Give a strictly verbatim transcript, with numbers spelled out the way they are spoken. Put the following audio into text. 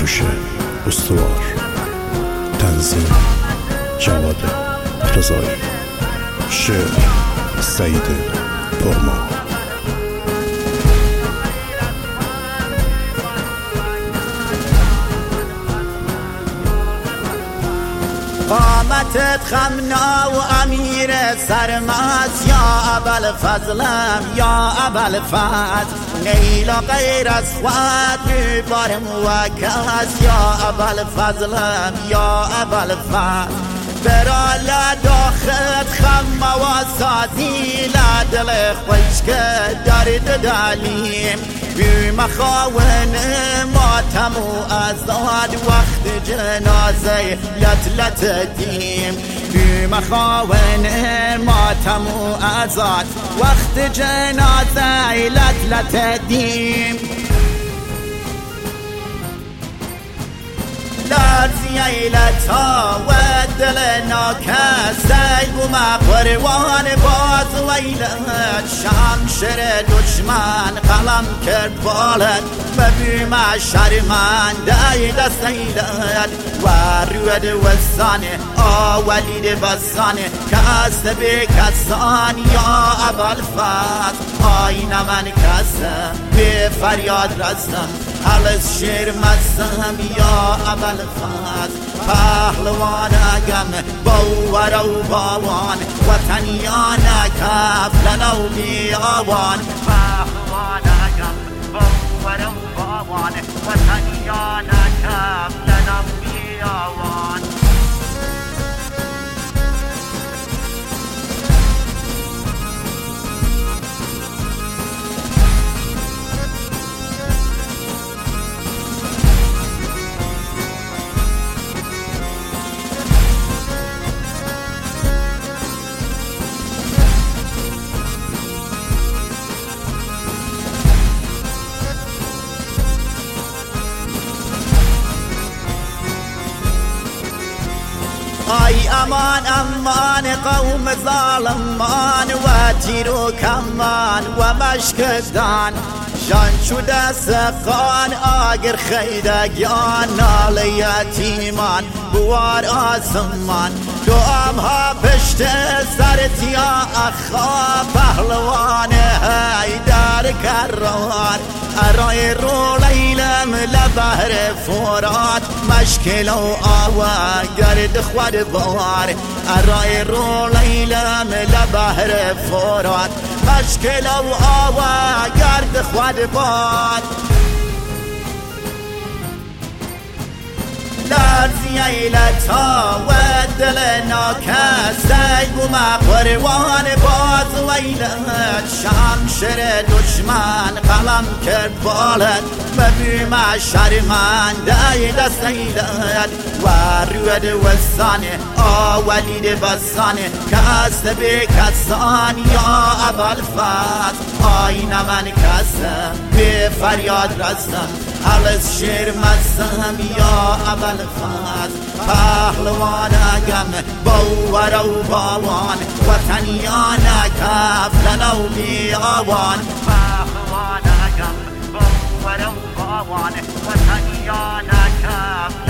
هوش استوار. تنظیم جواد رضایی. شعر سعید پرما. قامتت خمنا و امیر سرمست، یا ابوالفضلم یا ابوالفضل، نیل و غیر از خود بار موکس، یا ابوالفضلم یا ابوالفضل، برا لداخت خم و سازی لدل خوش که درد دلیم بی مخاون ماتم و ازاد وقت جنازه لت لت دیم بی مخاون ماتم و ازاد وقت جنازه لت لت دیم لرزی ایلتا و دل ناکسته بوم قروان باز ویلت شمشیر دشمن قلم کرد بالت و بیم شرمنده دست ایلت و رود وزان آولید بزان کست به کسان یا ابوالفضل آین من کسم به فریاد رستم حلس شیر مستم یا ابوالفضل پهلوان اگم باور و باوان وطنیان کفلن و بیابان پهلوان اگم باور و باوان وطنیان کفلن و بیابان آی امان امان قوم ظالمان و تیر و کمان و مشکدان جان شده سقان آگر خیدگیان نال یتیمان بوار آسمان دوام ها پشت سرتیا اخا پهلوان حیدر کران ارای رو لیلم لبهر فرات مشکل و آوا گرد خود بار ارای رو لیلم لبهر فرات مشکل و آوا گرد خود بار لرزی ایلتا و دل ناکسته بوم قروان باز ویلت شمشیر دشمن قلم کرد بالت و بیم شرمنده دست ایلت و رود وزان آولید بزان کست به کسان یا ابوالفضل آین من کسم به فریاد رستم حلس شیر مستم یا ابوالفضل پهلوان اگم باور و باوان وطنیان کفلن و بیابان پهلوان اگم باور و باوان وطنیان کفلن